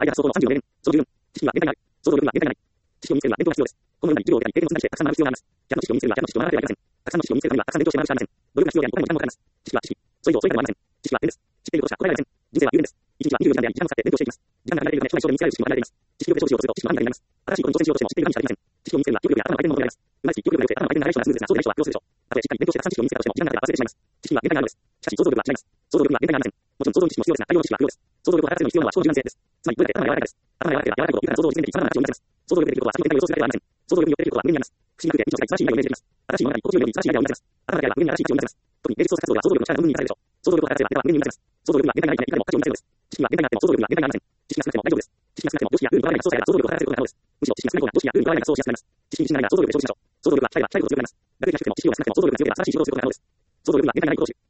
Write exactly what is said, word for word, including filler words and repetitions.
相手が想像のさんじゅうよん年、そのじゅうよん、知識は限界がある。想像力は限界がない。知識を見つけるには勉強が必要です。このような授業であり、経験を積んだりして、たくさん学ぶ必要があります。逆の知識を見つけるは、逆の知識を学ばなければいけません。たくさんの知識を見つけるためには、たくさん勉強して学ばなければいけません。努力が必要であり、お金も時間もかかります。知識は知識。それ以上、それ以下ではありません。知識は点です。知っていることしか答えられません。人生は有限です。一日はにじゅうよじかんであり、時間を使って勉強していきます。時間が限られているため、将来将来見つけられる知識も限られています。知識を継承しようとすると、知識も限りになります。新しいことに挑戦しようとしても、知っているだけしかできません。知識を見つけるには、記憶力や頭の回転の問題があります。生まれつき記憶力が良くて、頭の回転が速い人がスムーズですが、そうでない人は苦労するでしょう。たとえしっかり勉強してたくさん知識を見つけたとしても、時間がかかれば忘れてしまいます。知識には限界があるのです。しかし、想像力は違います。想像力には限界がありません。もちろん想像に知識も必要ですが、大量の知識は不要です。想像力を働かせるのに必要なのは思考の柔軟性です。つまり、どれだけ頭が柔らかいかです。頭が柔らかければ柔らかいほど、豊かな想像を実現でき、様々な価値を生み出せます。想像力できることは先の展開を予想するだけではありません。想像力によってできることは無限にあります。不思議な空気や異常世界、素晴らしい未来をイメージできます。新しいものが心地よいように素晴らしい未来を生み出せます。頭が柔らかければ無限に新しい価値を生み出せます。特に芸術創作活動では想像力の力が無限に生かされるでしょう。想像力を働かせれば手は無限に生かせます。想像力には限界がないため、いかでも価値を生み出せるのです。知識は限界があっても想像力には限界がありません。知識が少なくても大丈夫です。知識が少なくても常識やルールにとらわれない発想さえあれば想像力を働かせることが可能です。むしろ知識が少ない方が常識やルールにとらわれない発想をしやすくなります。知識に自信がないなら想像力で勝負しましょう。想像力は鍛えれば鍛えるほど強くなります。学歴が低くても知識を少なくても想像力が強ければ新しい仕事をすることが可能です。想像力には限界がないことを知る。